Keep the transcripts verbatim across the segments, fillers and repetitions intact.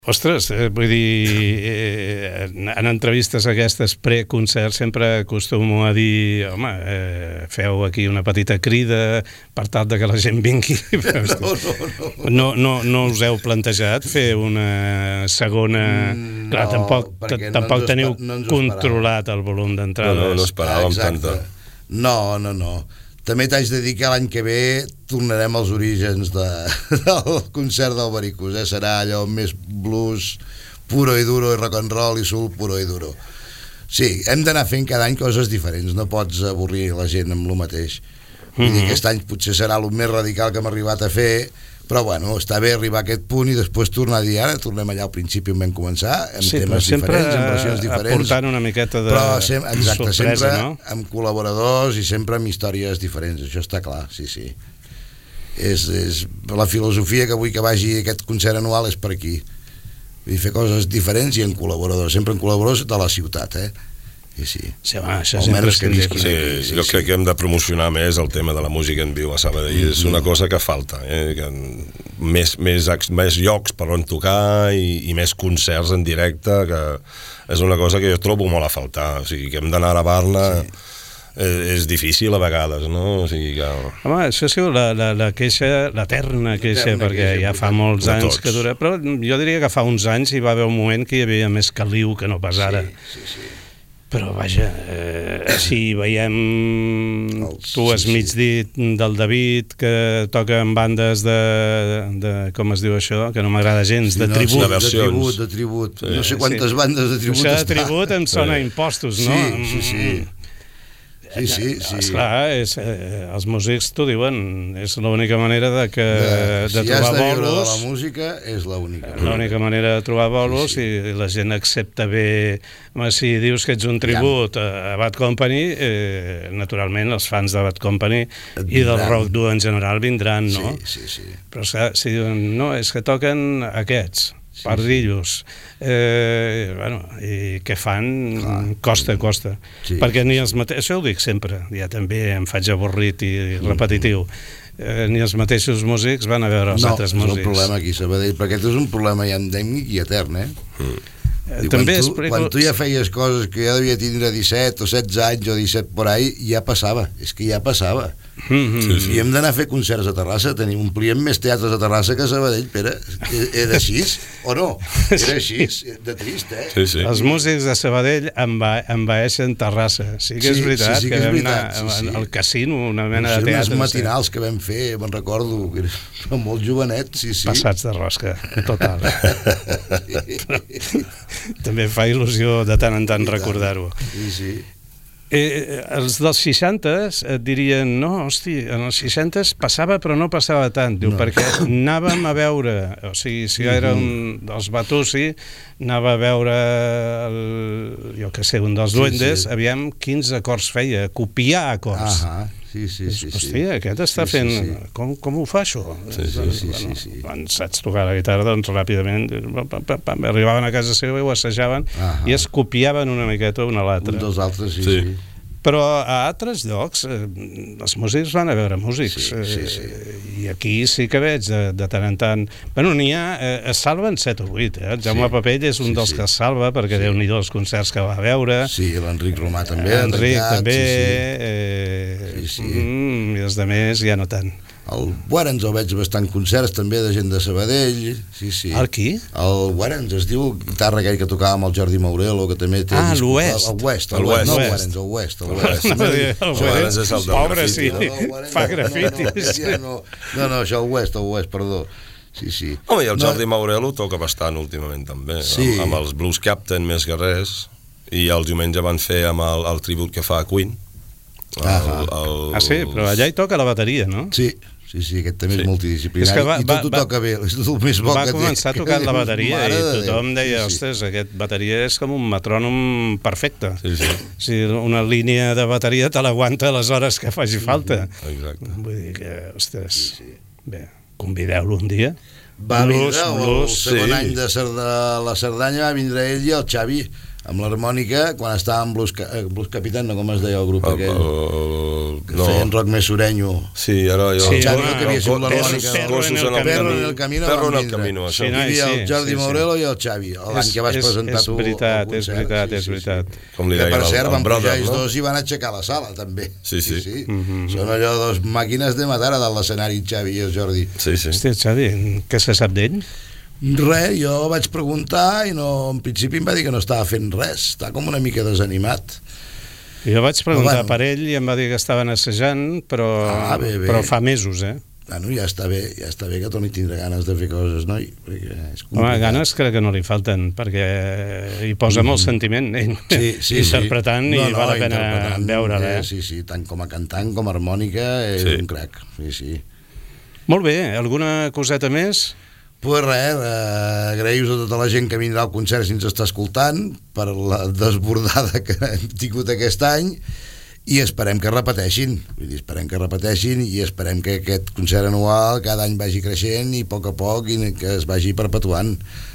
Ostres, eh, vull dir, eh, en entrevistes aquestes pre-concert sempre acostumo a dir, home, eh, feu aquí una petita crida per tal de que la gent vingui. No, no, no. No, no, no us heu plantejat fer una segona... Mm, Clar, no, tampoc, perquè tampoc no teniu no controlat el volum d'entrades. No, no, no esperàvem tanta. No, no, no. També t'haig de dir que l'any que ve tornarem als orígens de, del concert del Vericus, eh? Serà allò més blues puro i duro i rock and roll i soul puro i duro. Sí, hem d'anar fent cada any coses diferents, no pots avorrir la gent amb lo mateix. Vull mm-hmm. dir, aquest any potser serà el més radical que hem arribat a fer, però bueno, està bé arribar a aquest punt i després tornar a dir, ara tornem allà al principi on vam començar, amb sí, temes diferents, amb versions diferents, aportant una miqueta de però sem exacte, sorpresa, sempre no? amb col·laboradors i sempre amb històries diferents, això està clar, sí, sí. És, és la filosofia que vull que vagi aquest concert anual és per aquí. Vull dir, fer coses diferents i en col·laboradors, sempre en col·laboradors de la ciutat, eh? Sí, sí. Sí, home, això sempre és que sí, sí, jo crec que hem de promocionar més el tema de la música en viu a Sabadell. Mm-hmm. És una cosa que falta, eh? Que més, més, més llocs per on tocar i, i més concerts en directe, que és una cosa que jo trobo molt a faltar. O sigui, que hem d'anar a gravar-ne... Sí. És difícil a vegades, no? O sigui que... Home, això ha sigut la, la, la queixa, l'eterna queixa, perquè queixa, ja fa molts anys que dura... Però jo diria que fa uns anys hi va haver un moment que hi havia més caliu que no pas ara. Sí, sí, sí. Però vaja, eh, si veiem, tu has mig dit del David, que toca en bandes de, de com es diu això, que no m'agrada gens, de no, tribut. Sí, de tribut, de tribut. Sí. No sé quantes sí. bandes de tribut això està. Això de tribut em sona sí. impostos, no? Sí, sí, sí. Sí, sí, sí. Esclar, és, eh, els músics t'ho diuen, és l'única manera de, que, de, de si trobar bolos. Si has de viure de la música, és l'única. L'única manera de trobar bolos, sí, sí. I la gent accepta bé. Home, si dius que ets un tribut ja. a Bad Company, eh, naturalment els fans de Bad Company i del rock dur en general vindran, no? Sí, sí, sí. Però si diuen, no, és que toquen aquests, sí, pardillos, eh, bueno, i què fan? Clar. Costa, costa. Sí. Perquè ni els mateixos, això ho dic sempre, ja també em faig avorrit i repetitiu, eh, ni els mateixos músics van a veure els no, altres músics. No, és un problema aquí a Sabadell, perquè aquest és un problema ja endèmic i etern, eh? Mm. I també quan, tu, explico... quan tu ja feies coses que ja devia tindre disset o setze anys o disset por ahí, ja passava, és que ja passava. Mm-hmm. Sí, sí. I hem d'anar a fer concerts a Terrassa, tenim, omplíem més teatres a Terrassa que a Sabadell, Pere. Era així o no? Era així, de trist, eh? Sí, sí. Els músics de Sabadell enva envaeixen Terrassa. Sí que és veritat, sí, sí que, que vam veritat, anar sí, sí. al casino, una mena no sé, de teatre. Unes matinals que vam fer, me'n recordo, que eren molt jovenets, sí, sí. Passats de rosca, total. Sí. També fa il·lusió de tant en tant recordar-ho. Sí, sí. Eh, els dels seixantes et dirien, no, hosti, en els seixantes passava però no passava tant, diu, no. perquè anàvem a veure, o sigui, si era un dels Batussi, anava a veure el, jo que sé, un dels Duendes, sí, sí. aviam quins acords feia, copiar acords. Ahà. Sí, sí, sí, sí. Hòstia, aquest està sí, fent... Sí, sí. Com, com ho fa, això? Sí, sí, sí, bueno, sí, sí. Quan saps tocar la guitarra, doncs ràpidament arribaven a casa seva i ho assajaven Ahà. i es copiaven una miqueta una a l'altra. Un dels altres, sí, sí. sí. Però a altres llocs eh, els músics van a veure músics sí, sí, sí. Eh, i aquí sí que veig de, de tant en tant, bueno, n'hi ha eh, es salven set o vuit, eh? el Jaume sí. Papell és un sí, dels sí. que es salva perquè sí. Déu-n'hi-do els concerts que va veure, sí, l'Enric Romà també, Enric Enricat, també sí, sí. Eh, sí, sí. Mm, i els de més ja no tant. El Warrens el veig bastant concerts també de gent de Sabadell, sí, sí. El qui? El Warrens, es diu guitarra aquell que tocava amb el Jordi Maurelo, que també té... Ah, l'Oest. El West, el West, no el Warrens, el West. El West. No, el Warrens és el del Pobre, sí, fa grafitis. No, no, no, això el West, el West, perdó. Sí, sí. Home, i el Jordi Maurelo toca bastant últimament també, sí. amb, amb els Blues Captain més que res, i el diumenge van fer amb el, el tribut que fa a Queen. El, ah, el, ah, sí, però allà hi toca la bateria, no? Sí. Sí, sí, aquest també sí. és multidisciplinari va, i tot ho va, toca bé, és tot el més bo va que té. Va començar tocant la bateria i tothom deia, sí, sí. ostres, aquest bateria és com un metrònom perfecte. Sí, sí. Si una línia de bateria te l'aguanta a les hores que faci falta. Exacte. Vull dir que, ostres, sí, sí. bé, convideu-lo un dia. Va blues, vindre blues, el segon sí. any de Cerda, la Cerdanya, va vindre ell i el Xavi amb l'harmònica, quan estava en Blues, Blues Capitán, no com es deia el grup el, aquell, el, que no. feien rock més surenyo. Sí, ara jo... Sí, el Xavi, home, que havia sigut l'harmònica. Perro en el camino. Perro en el camino. Perro en el camino, això. Hi havia el Jordi sí, sí. Morello i el Xavi, l'any que vas És- presentar és tu veritat, al concert. és veritat, és veritat. Com li Que deien, per el- cert el van brother, pujar ells no? dos i van aixecar la sala també. Sí, sí. Mhm. Són allò dos màquines de matar a dalt l'escenari, el Xavi i el Jordi. Sí, sí. Hòstia, Xavi, què se sap d'ell? Res, jo vaig preguntar i no, en principi em va dir que no estava fent res, està com una mica desanimat. Jo vaig preguntar Bueno. per ell i em va dir que estaven assajant, però, Ah, bé, bé. però fa mesos, eh? Bueno, ja està bé, ja està bé que torni a tindre ganes de fer coses, noi, perquè és Home, complicat. ganes crec que no li falten, perquè hi posa molt sentiment, ell, Sí, sí, interpretant, sí. i val la pena interpretant, veure'l, eh? Sí, sí, tant com a cantant com a harmònica, és Sí. un crac, sí, sí. Molt bé, alguna coseta més? Pues res, eh, agraïus a tota la gent que vindrà al concert si ens està escoltant per la desbordada que hem tingut aquest any i esperem que repeteixin, vull dir, esperem que repeteixin i esperem que aquest concert anual cada any vagi creixent i a poc a poc i que es vagi perpetuant.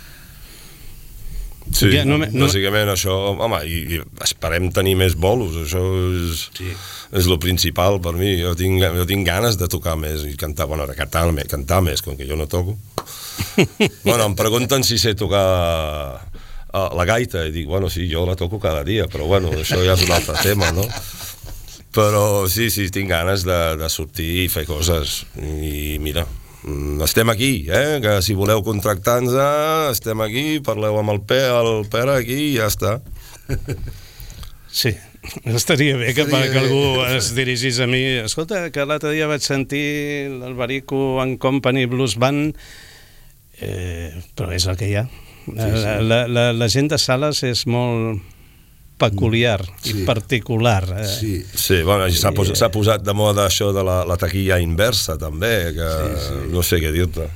Sí, Ja, no me- no- bàsicament això, home, i, i esperem tenir més bolos, això és, Sí. és lo principal per mi. Jo tinc, jo tinc ganes de tocar més i cantar, bueno, de cantar, més, cantar més, com que jo no toco. Bueno, em pregunten si sé tocar uh, la gaita i dic, bueno, sí, jo la toco cada dia, però bueno, això ja és un altre tema, no? Però sí, sí, tinc ganes de, de sortir i fer coses i mira, mm, estem aquí, eh? Que si voleu contractar-nos, estem aquí, parleu amb el, Pe, el Pere aquí i ja està. Sí, estaria bé que, Estaria que bé. algú es dirigís a mi. Escolta, que l'altre dia vaig sentir l'Albarico and Company Blues Band, eh, però és el que hi ha. sí. La, la, la, la gent de Sales és molt peculiar Sí. i particular. Eh? Sí, Sí, bueno, s'ha posat, s'ha posat de moda això de la, la taquilla inversa, també, que Sí, sí. no sé què dir-te.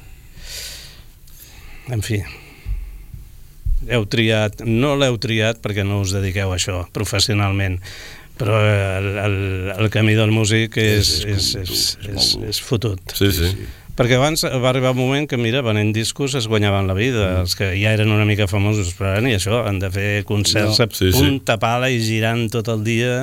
En fi, heu triat, no l'heu triat perquè no us dediqueu a això professionalment, però el, el, el camí del músic és, és, És- és és, com tu, és és, molt dur. és fotut. Sí, sí. Perquè abans va arribar un moment que, mira, venent discos es guanyaven la vida, els que ja eren una mica famosos, però ara ni això, han de fer concerts No. a Sí, sí. punta pala i girant tot el dia.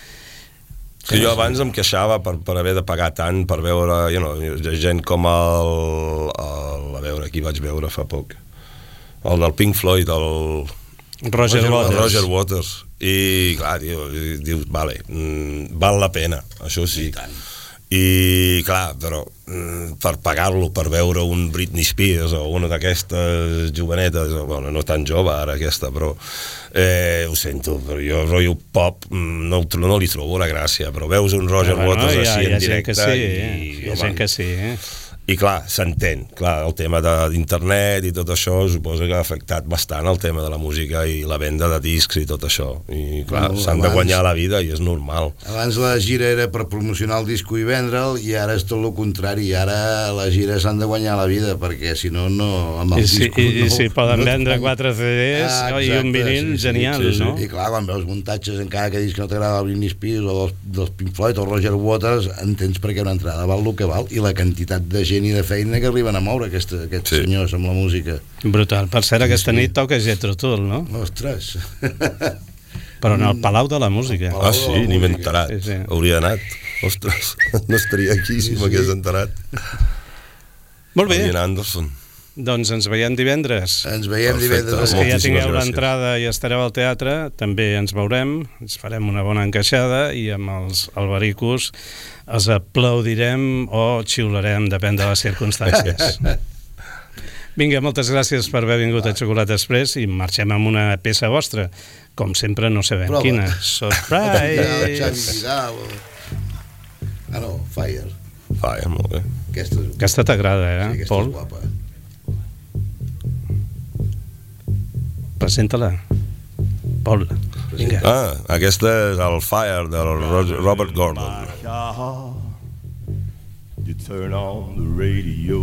Sí, jo abans em queixava per, per haver de pagar tant per veure, you know, gent com el, el... A veure, qui vaig veure fa poc? El del Pink Floyd, el... Roger el Waters. Roger Waters. I, clar, tio, dius, vale, mm, val la pena, això sí. I tant. I, clar, però mm, per pagar-lo, per veure un Britney Spears o una d'aquestes jovenetes, o, bueno, no tan jove ara aquesta, però eh, ho sento, però jo rotllo pop mm, no, no li trobo la gràcia, però veus un Roger Bueno, Waters hi ha- així hi ha en gent directe que sí, i, eh? Hi ha home, gent que sí, eh? i clar, s'entén, clar, el tema de- d'internet i tot això suposa que ha afectat bastant el tema de la música i la venda de discs i tot això, i clar, Bueno, s'han de abans- guanyar la vida i és normal. Abans la gira era per promocionar el disco i vendre'l i ara és tot el contrari, ara la gira s'han de guanyar la vida perquè si no, no amb I els si, discos i, no, i si poden no vendre t'han- quatre C Ds Ah, i un exacte, vinil, sí, sí, genial, sí, sí. no? I clar, quan veus muntatges encara que dius que no t'agrada el Britney Spears o dels, dels Pink Floyd o Roger Waters, entens perquè una entrada val el que val i la quantitat de gent i de feina que arriben a moure aquest, aquests Sí. senyors amb la música. Brutal. Per cert, aquesta Sí. nit toca Jethro Tull, no? Ostres. Però en el Palau de la Música. Palau. Ah, sí, ni m'he enterat. Sí, sí. Hauria anat. Ostres, no estaria aquí si Sí, sí. m'hagués enterat. Molt bé, Ian Anderson. doncs ens veiem divendres. Ens veiem Perfecte. divendres. Els que ja Moltíssimes tingueu gràcies. l'entrada i estareu al teatre, també ens veurem, ens farem una bona encaixada i amb els albaricos els aplaudirem o xiularem, depèn de les circumstàncies. Vinga, moltes gràcies per haver vingut a Xocolata Express i marxem amb una peça vostra. Com sempre, no sabem Prova. quina. Vidal, Surprise! Xavi Vidal. Ah, no, Fire. Va, eh, molt bé. Aquesta és, Aquesta t'agrada, sí, eh, aquesta Pol? és guapa. Presenta-la. Pol, vinga. Ah, aquesta és el Fire del Roger- Robert Gordon. You turn on the radio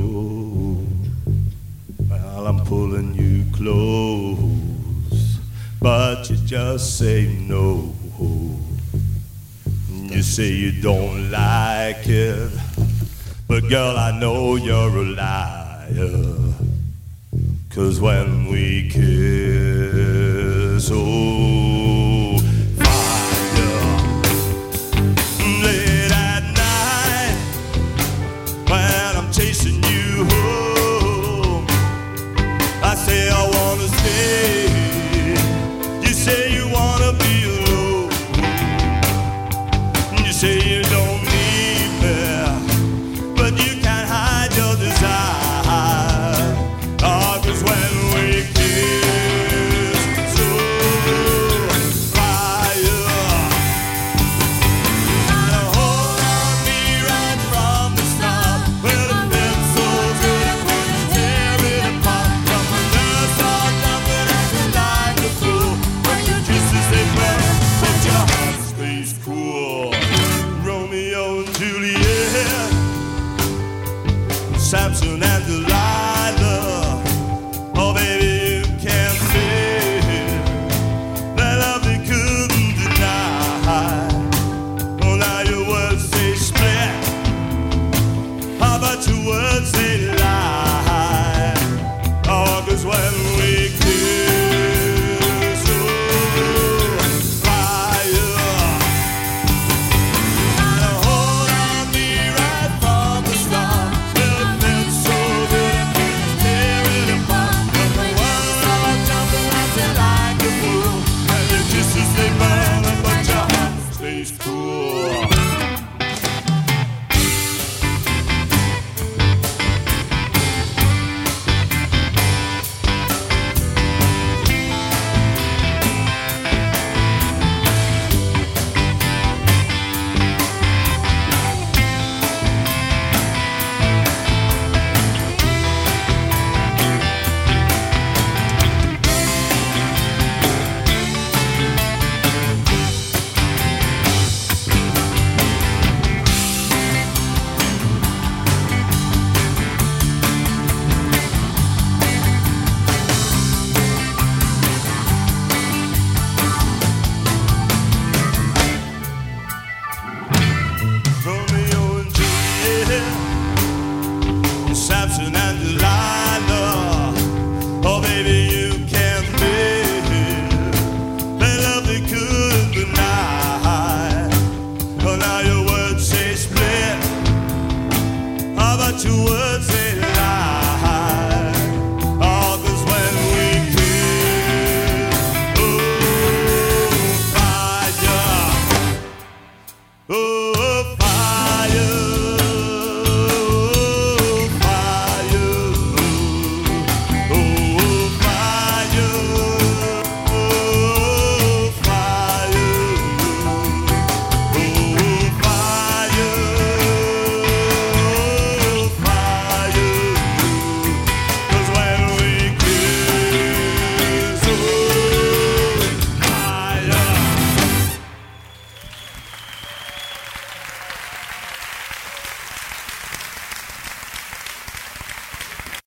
while I'm pulling you close, but you just say no. You say you don't like it, but girl, I know you're a liar. 'Cause when we kiss, oh baby, you